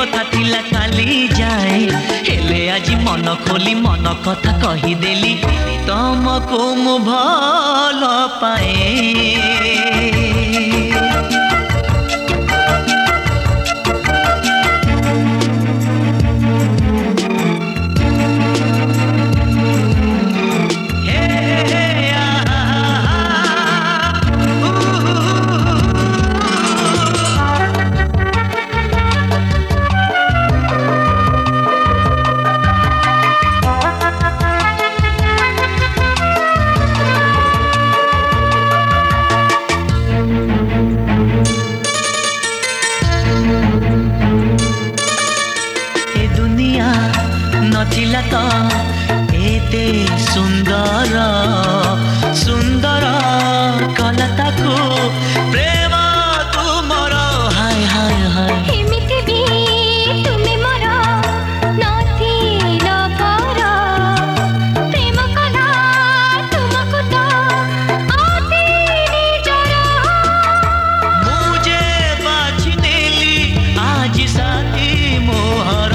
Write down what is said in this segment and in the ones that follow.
कथा थिला काली जाए हेले आज मन खोली मन कथा कहीदेली तुमको मु भल पाए। नथिला तो एते सुंदर सुंदर कलता को प्रेम तुमर हाय हाय हाय एमिति भी तुमे मोर नथिल पर प्रेम कला तुमको तो अति निजर मुझे बाछि नेली आज साथी मोहर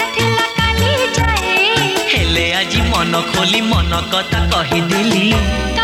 मन खोली मन कथा कहीदेली